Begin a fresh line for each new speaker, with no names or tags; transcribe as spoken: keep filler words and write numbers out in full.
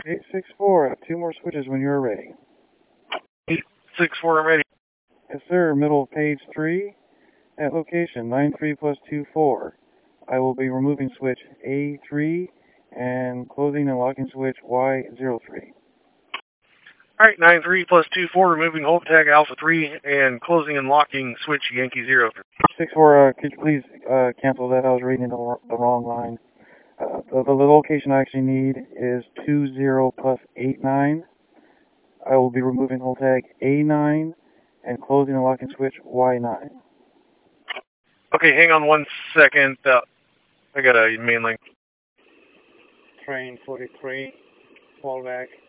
eight six four, two more switches when you're ready.
eight six four, I'm ready.
Yes, sir. Middle of page three at location nine three plus two four. I will be removing switch A three and closing and locking switch Y zero three.
Alright, nine three plus two four, removing hold tag Alpha three and closing and locking switch Yankee zero three.
six four, uh, could you please uh, cancel that? I was reading the, the wrong line. Uh, the, the location I actually need is two zero plus eight nine. I will be removing hold tag A nine and closing and locking switch Y nine.
Okay, hang on one second. Uh, I got a main link.
Train forty-three, fallback.